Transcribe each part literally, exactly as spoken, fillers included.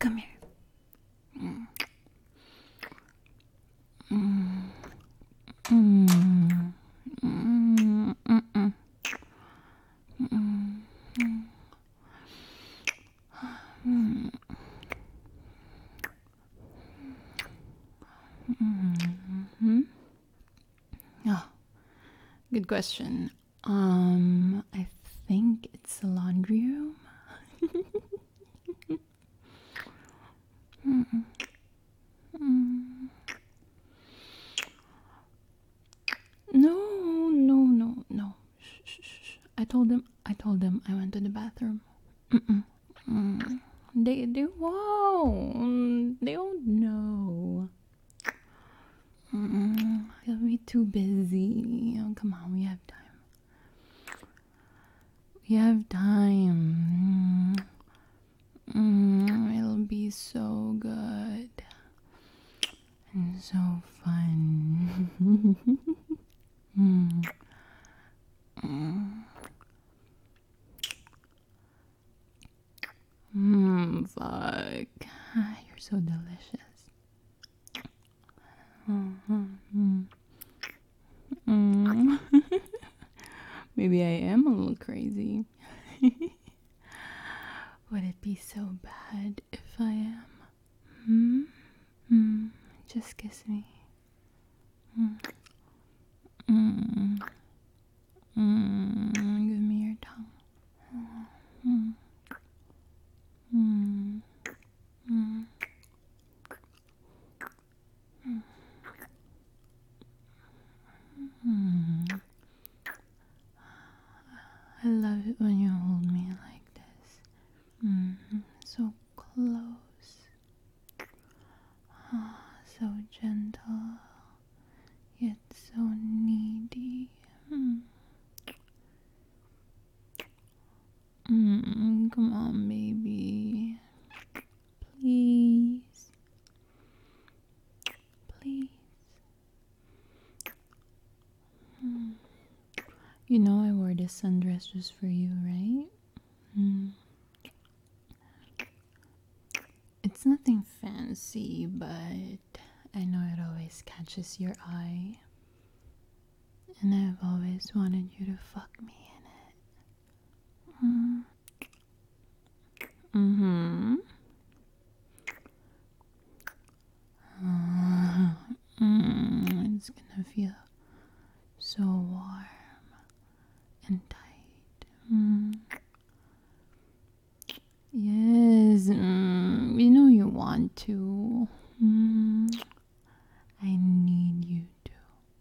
Come here. Mm. Mm. Mm. Mm. Mm. Mm. Mm. Mm. Oh, good question. Um, I think it's the laundry room. Mm. Mm. No, no, no, no. Shh, shh, shh. I told them. I told them I went to the bathroom. Mm-mm. Mm. They, they won't. They don't know. Mm. They'll be too busy. Oh, come on, we have time. We have time. Mm. It'll be so good and so fun. mm. Mm. Mm, fuck. You're so delicious. Mm-hmm. Mm. Maybe I am a little crazy. Would it be so bad if I am? Hmm? Mm. Just kiss me. Mm. Mm. Mm. Give me your tongue. Mm. Mm. Mm. Mm. I love it when you hold me like this. Mm. So close. Ah, so gentle, yet so needy. Mm. Mm. Come on, baby. Please. Please. Mm. You know I wore this sundress just for you, right? Mm. It's nothing fancy, but I know it always catches your eye. And I've always wanted you to fuck me in it. Mm. Mm-hmm. Uh, mm, it's gonna feel so warm and tight. Mm. Yes, mm, you know you want to. Mm. I need you to.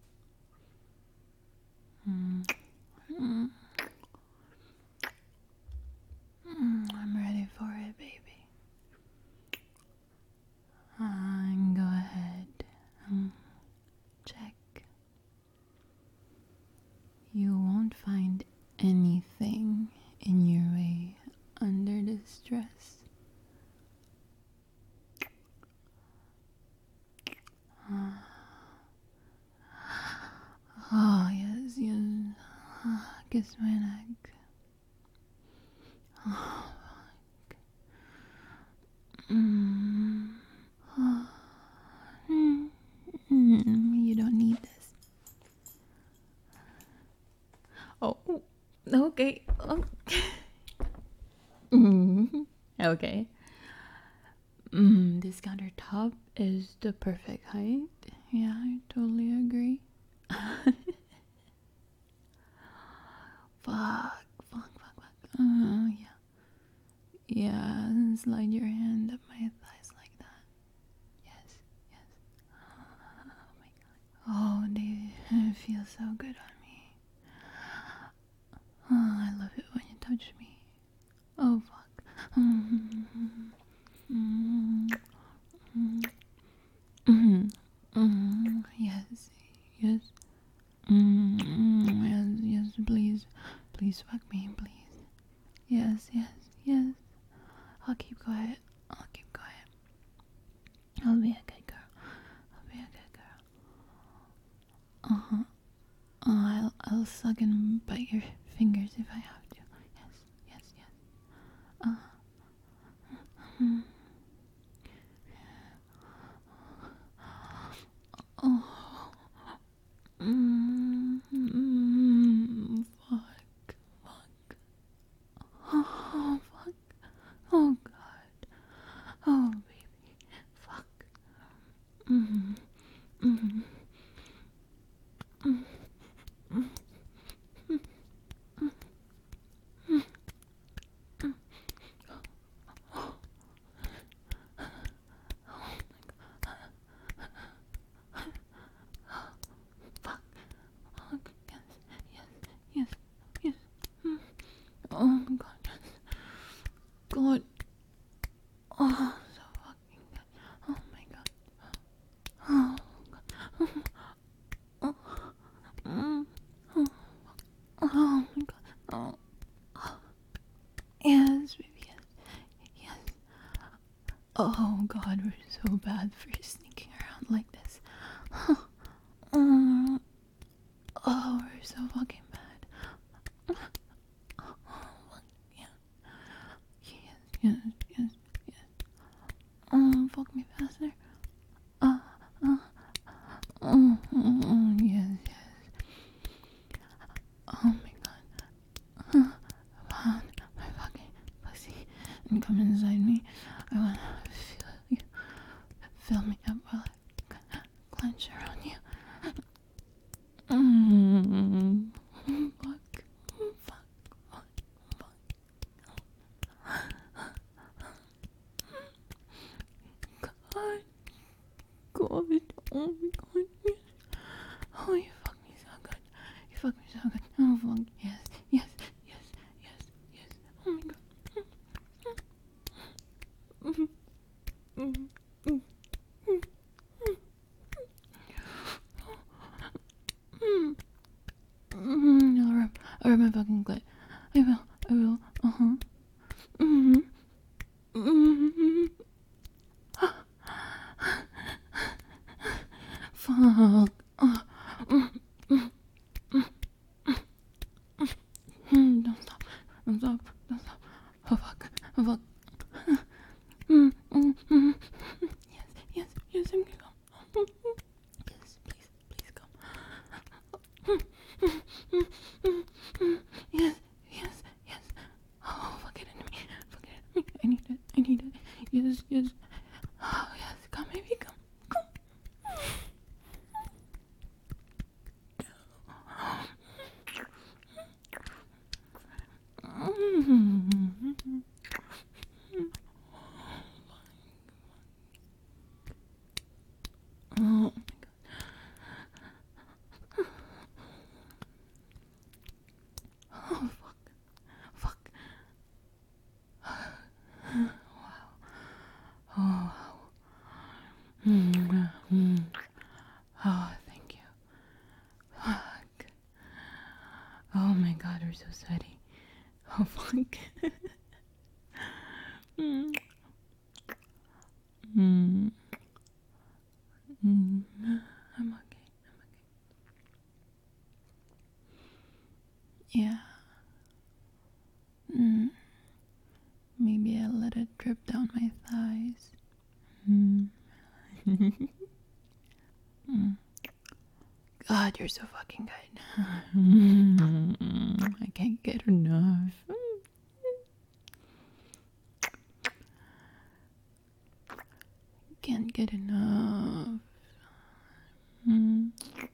Mm. Mm. Mm. I'm ready for it, baby. Uh, go ahead. Um, check. You won't find anything in your way under this dress. Uh, oh, yes, yes. Uh, kiss my neck. Oh, fuck. Mm. Oh. Mm. Mm. You don't need this. Oh, okay. Oh. mm. Okay. Mm, this countertop is the perfect height. Yeah, I totally agree. Fuck, fuck, fuck, fuck. Uh, yeah. Yeah, slide your hand up my thighs like that. Yes, yes. Oh my god. Oh, they feel so good on me. Oh, I love it when you touch me. Oh, fuck. Mm-hmm. Mm-hmm. Mm-hmm. Mm-hmm. Yes, yes. Mm-hmm. Yes, yes, please. Please fuck me, please. Yes, yes, yes. I'll keep quiet. I'll keep quiet. I'll be a good girl. I'll be a good girl. Uh-huh. Oh, I'll, I'll suck and bite your fingers if I have to. Yes, yes, yes. Uh, mm, god. Oh, so fucking good. Oh my god. Oh god. Oh, mm, oh, oh my god. Oh. Oh. Yes, baby, yes. Yes. Oh god, we're so bad for sneaking around like this. Oh, oh, we're so fucking bad. Oh, fuck, yeah. Yes, yes, yes, yes. Oh, fuck me faster. Oh, oh, oh, oh, oh, yes, yes. Oh my god. Come on, my fucking pussy. And come inside me. I wanna feel you. Fill me up while I clench around you. Mm, fuck, fuck, fuck, fuck. God, God, oh my god, yes. Oh, you fuck me so good. You fuck me so good. Oh, fuck, yes, yes, yes, yes, yes. Oh my god. Mm, mm, mm, mm, mm, mm. I'll rub, I'll rub my fucking clit. I will, I will, uh-huh. Mm-hmm. Mm-hmm. Fuck. Uh, mm, mm, mm, mm. Don't stop. Don't stop. Don't stop. Oh fuck. Oh fuck. Mm, mm, mm. Yes, yes, yes, I'm gonna go. Yes, please, please come. Mm, mm, mm, mm. Yes, yes, yes. Oh, fuck it into me. Fuck it into me. I need it. I need it. Yes, yes. Oh, yes. Come, baby, come. Come. Mm. Oh, oh, fuck. Fuck. Oh, mm, mm. Oh, thank you. Fuck. Oh my god, we're so sweaty. Oh, fuck. mm. Mm. Mm. I'm okay. I'm okay. Yeah. Mm. Maybe I let it drip down my thighs. Mm. mm. God, you're so fucking good. I can't get enough. Can't get enough. Mm.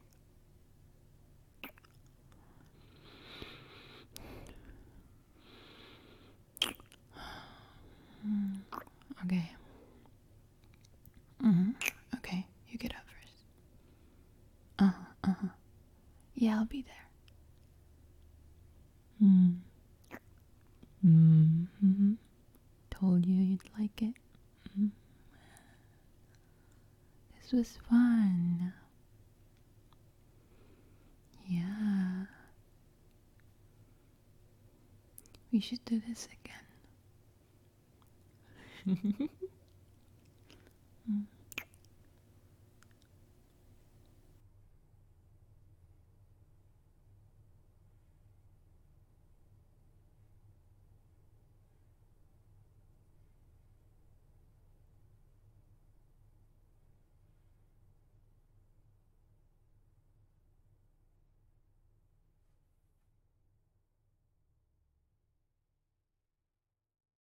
Mm. Okay. Mm. Okay, you get up first. Uh huh. Uh huh. Yeah, I'll be there. Mm. Mm. Mm-hmm. Told you you'd like it. Mm. This was fun. Yeah. We should do this again. mm.